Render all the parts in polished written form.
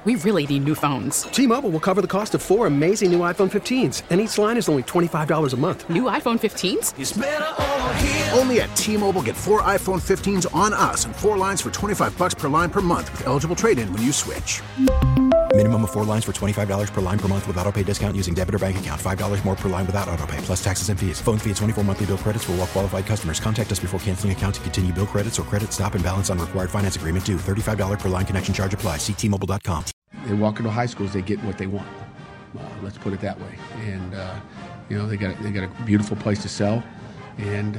We really need new phones. T-Mobile will cover the cost of 4 amazing new iPhone 15s, and each line is only $25 a month. New iPhone 15s? It's better over here. Only at T-Mobile, get 4 iPhone 15s on us and 4 lines for $25 per line per month with eligible trade-in when you switch. Minimum of 4 lines for $25 per line per month with autopay discount using debit or bank account. $5 more per line without autopay, plus taxes and fees. Phone fee at 24 monthly bill credits for well-qualified customers. Contact us before canceling account to continue bill credits or credit stop and balance on required finance agreement due. $35 per line connection charge applies. See T-Mobile.com. They walk into high schools, they get what they want. Let's put it that way. And they got a beautiful place to sell, and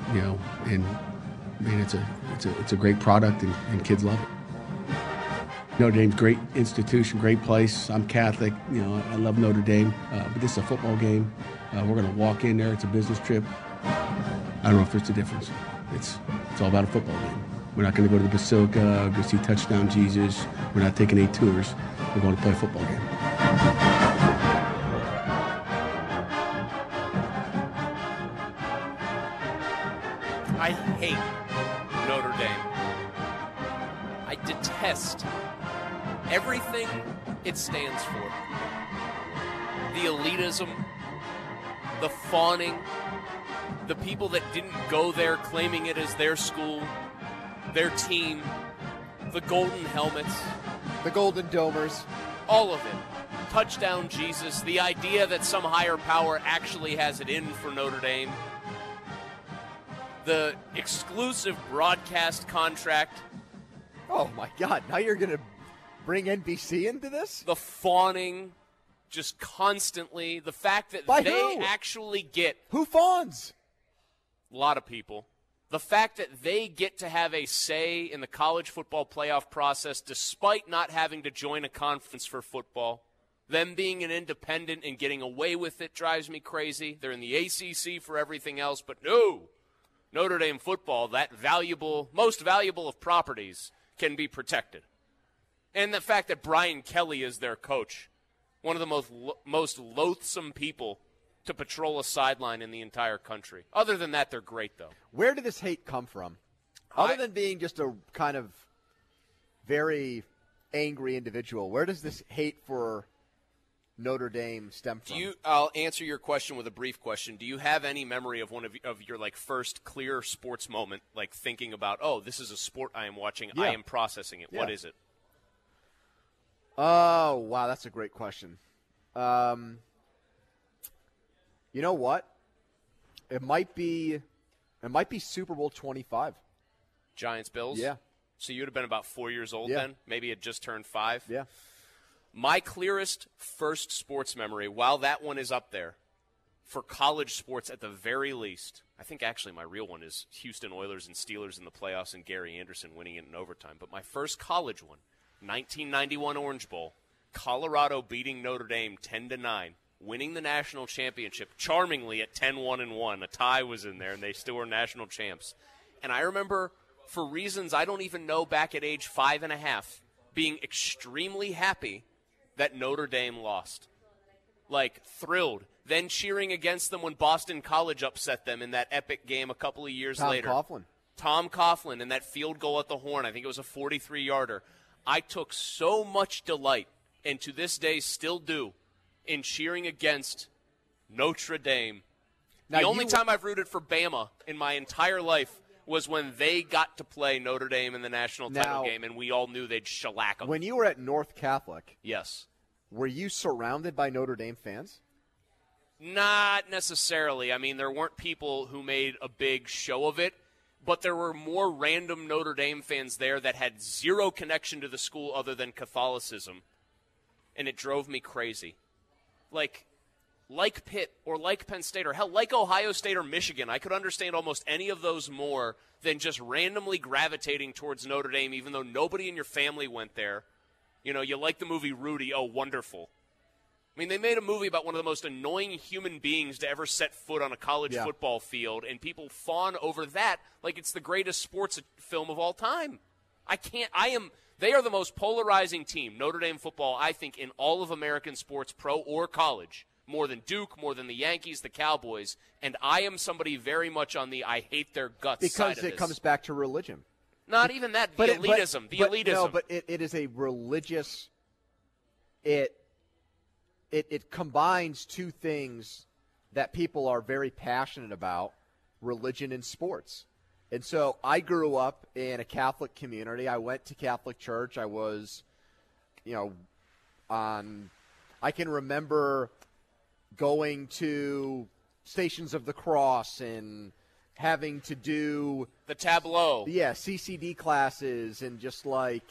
it's a great product, and kids love it. Notre Dame's a great institution, great place. I'm Catholic, I love Notre Dame, but this is a football game. We're going to walk in there. It's a business trip. I don't know if there's a difference. It's all about a football game. We're not going to go to the Basilica, go see Touchdown Jesus. We're not taking 8 tours. We're going to play a football game. I hate Notre Dame. I detest everything it stands for. The elitism, the fawning, the people that didn't go there claiming it as their school, their team, the golden helmets, the golden domers, all of it. Touchdown Jesus, the idea that some higher power actually has it in for Notre Dame, the exclusive broadcast contract. Oh my God, now you're going to bring NBC into this? The fawning, just constantly, the fact that By they who? actually get... Who fawns? A lot of people. The fact that they get to have a say in the college football playoff process despite not having to join a conference for football, them being an independent and getting away with it drives me crazy. They're in the ACC for everything else, but no, Notre Dame football, that valuable, most valuable of properties, can be protected. And the fact that Brian Kelly is their coach, one of the most loathsome people to patrol a sideline in the entire country. Other than that, they're great, though. Where did this hate come from? Other than being just a kind of very angry individual, where does this hate for Notre Dame stem from? I'll answer your question with a brief question. Do you have any memory of one of your first clear sports moment, like thinking about, oh, this is a sport I am watching, I am processing it. Yeah. What is it? Oh, wow, that's a great question. You know what? It might be Super Bowl 25. Giants Bills? Yeah. So you would have been about 4 years old then? Maybe had just turned 5? Yeah. My clearest first sports memory, while that one is up there, for college sports at the very least, I think actually my real one is Houston Oilers and Steelers in the playoffs and Gary Anderson winning it in overtime. But my first college one, 1991 Orange Bowl, Colorado beating Notre Dame 10-9. Winning the national championship charmingly at 10-1-1. A tie was in there, and they still were national champs. And I remember, for reasons I don't even know back at age 5.5, being extremely happy that Notre Dame lost. Like, thrilled. Then cheering against them when Boston College upset them in that epic game a couple of years later. Tom Coughlin and that field goal at the Horn. I think it was a 43-yarder. I took so much delight, and to this day still do, in cheering against Notre Dame. Now, the only time I've rooted for Bama in my entire life was when they got to play Notre Dame in the national title game, and we all knew they'd shellac them. When you were at North Catholic, yes, were you surrounded by Notre Dame fans? Not necessarily. I mean, there weren't people who made a big show of it, but there were more random Notre Dame fans there that had zero connection to the school other than Catholicism, and it drove me crazy. Like Pitt or like Penn State or hell, like Ohio State or Michigan. I could understand almost any of those more than just randomly gravitating towards Notre Dame, even though nobody in your family went there. You know, you like the movie Rudy. Oh, wonderful. I mean, they made a movie about one of the most annoying human beings to ever set foot on a college football field, and people fawn over that like it's the greatest sports film of all time. They are the most polarizing team, Notre Dame football, I think, in all of American sports, pro or college, more than Duke, more than the Yankees, the Cowboys, and I am somebody very much on the I hate their guts side of this. Because it comes back to religion. Not even that, elitism. No, but it is a religious it combines two things that people are very passionate about, religion and sports. And so I grew up in a Catholic community. I went to Catholic church. I was, I can remember going to Stations of the Cross and having to do the tableau. Yeah, CCD classes and just like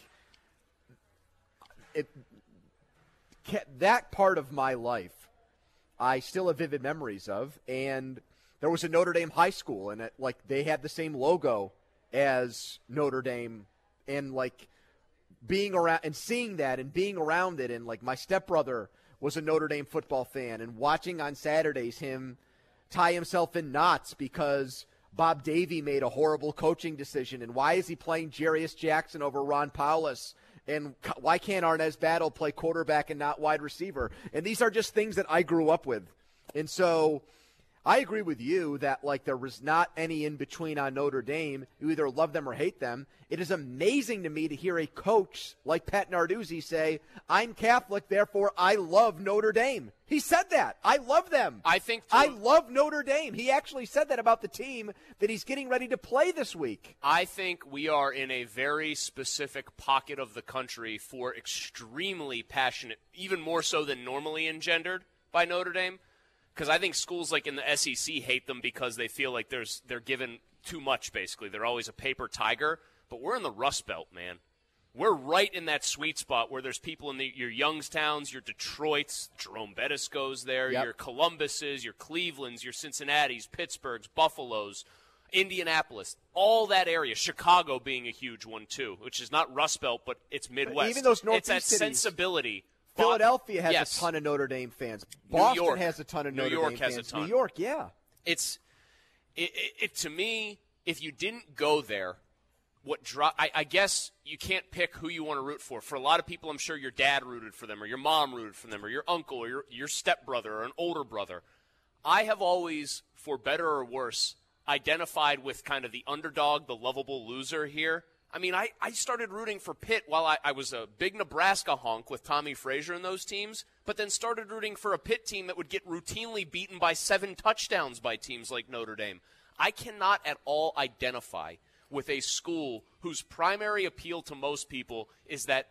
that part of my life I still have vivid memories of. And there was a Notre Dame high school, and they had the same logo as Notre Dame, and being around and seeing that and being around it, and my stepbrother was a Notre Dame football fan, and watching on Saturdays him tie himself in knots because Bob Davie made a horrible coaching decision, and why is he playing Jarius Jackson over Ron Powlus, and why can't Arnaz Battle play quarterback and not wide receiver? And these are just things that I grew up with. And so I agree with you that there was not any in between on Notre Dame. You either love them or hate them. It is amazing to me to hear a coach like Pat Narduzzi say, I'm Catholic, therefore I love Notre Dame. He said that. I love them. I love Notre Dame. He actually said that about the team that he's getting ready to play this week. I think we are in a very specific pocket of the country for extremely passionate, even more so than normally engendered by Notre Dame. Because I think schools like in the SEC hate them because they feel like they're given too much, basically. They're always a paper tiger. But we're in the Rust Belt, man. We're right in that sweet spot where there's people in your Youngstowns, your Detroits, Jerome Bettis goes there, your Columbuses, your Clevelands, your Cincinnatis, Pittsburghs, Buffaloes, Indianapolis, all that area. Chicago being a huge one, too, which is not Rust Belt, but it's Midwest. Even those Northeast It's that cities. Sensibility. Philadelphia has a ton of Notre Dame fans. Boston has a ton of Notre Dame fans. Has a ton. New York, yeah. It to me, if you didn't go there, I guess you can't pick who you want to root for. For a lot of people, I'm sure your dad rooted for them, or your mom rooted for them, or your uncle, or your stepbrother, or an older brother. I have always, for better or worse, identified with kind of the underdog, the lovable loser here. I mean, I started rooting for Pitt while I was a big Nebraska honk with Tommy Frazier and those teams, but then started rooting for a Pitt team that would get routinely beaten by 7 touchdowns by teams like Notre Dame. I cannot at all identify with a school whose primary appeal to most people is that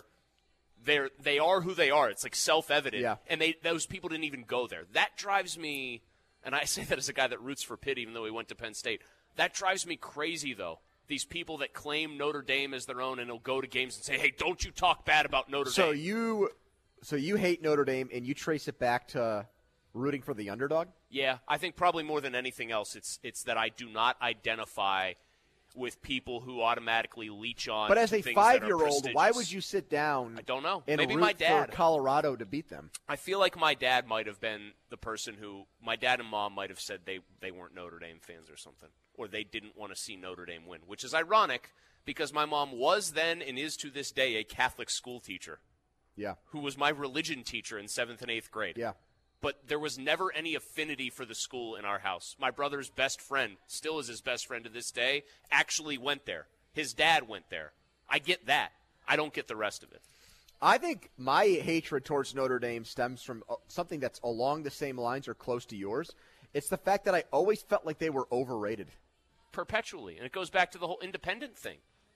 they are who they are. It's self-evident. Yeah. And those people didn't even go there. That drives me, and I say that as a guy that roots for Pitt even though he went to Penn State. That drives me crazy, though. These people that claim Notre Dame as their own and will go to games and say, hey, don't you talk bad about Notre Dame. So you hate Notre Dame and you trace it back to rooting for the underdog? Yeah, I think probably more than anything else, it's that I do not identify with people who automatically leech on. But as a things that are 5-year-old, why would you sit down? I don't know. And Maybe root my dad for Colorado to beat them. I feel like my dad might have been the person who my dad and mom might have said they weren't Notre Dame fans or something, or they didn't want to see Notre Dame win, which is ironic because my mom was then and is to this day a Catholic school teacher. Yeah. Who was my religion teacher in 7th and 8th grade. Yeah. But there was never any affinity for the school in our house. My brother's best friend, still is his best friend to this day, actually went there. His dad went there. I get that. I don't get the rest of it. I think my hatred towards Notre Dame stems from something that's along the same lines or close to yours. It's the fact that I always felt like they were overrated. Perpetually. And it goes back to the whole independent thing.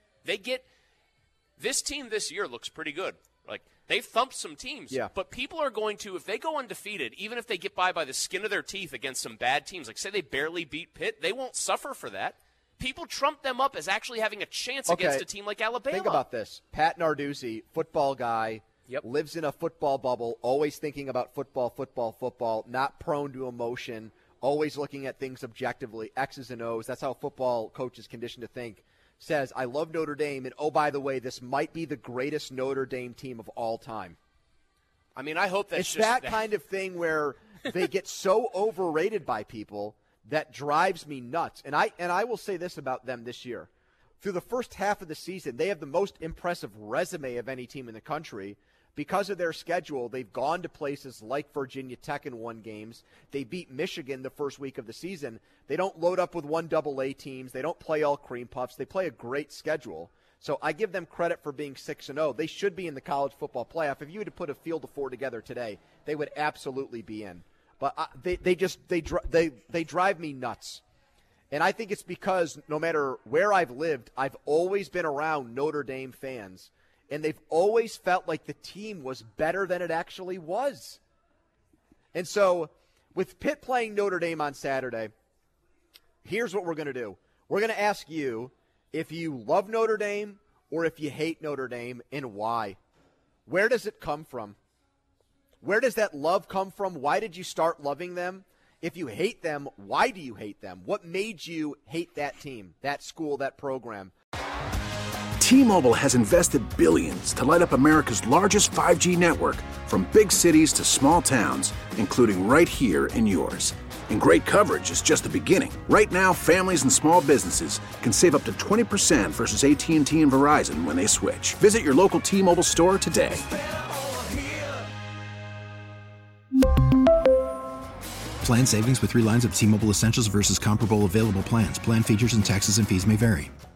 This team this year looks pretty good. They've thumped some teams. Yeah. But people are going to, if they go undefeated, even if they get by the skin of their teeth against some bad teams, say they barely beat Pitt, they won't suffer for that. People trump them up as actually having a chance against a team like Alabama. Think about this. Pat Narduzzi, football guy, lives in a football bubble, always thinking about football, not prone to emotion, always looking at things objectively, X's and O's. That's how football coaches conditioned to think. Says, I love Notre Dame, and oh, by the way, this might be the greatest Notre Dame team of all time. I mean, I hope that's it's that kind of thing where they get so overrated by people that drives me nuts. And I will say this about them this year. Through the first half of the season, they have the most impressive resume of any team in the country. Because of their schedule, they've gone to places like Virginia Tech and won games. They beat Michigan the first week of the season. They don't load up with 1AA teams. They don't play all cream puffs. They play a great schedule. So I give them credit for being 6-0. They should be in the college football playoff. If you had to put a field of 4 together today, they would absolutely be in. But they drive me nuts. And I think it's because no matter where I've lived, I've always been around Notre Dame fans. And they've always felt like the team was better than it actually was. And so with Pitt playing Notre Dame on Saturday, here's what we're going to do. We're going to ask you if you love Notre Dame or if you hate Notre Dame and why. Where does it come from? Where does that love come from? Why did you start loving them? If you hate them, why do you hate them? What made you hate that team, that school, that program? T-Mobile has invested billions to light up America's largest 5G network, from big cities to small towns, including right here in yours. And great coverage is just the beginning. Right now, families and small businesses can save up to 20% versus AT&T and Verizon when they switch. Visit your local T-Mobile store today. Plan savings with 3 lines of T-Mobile Essentials versus comparable available plans. Plan features and taxes and fees may vary.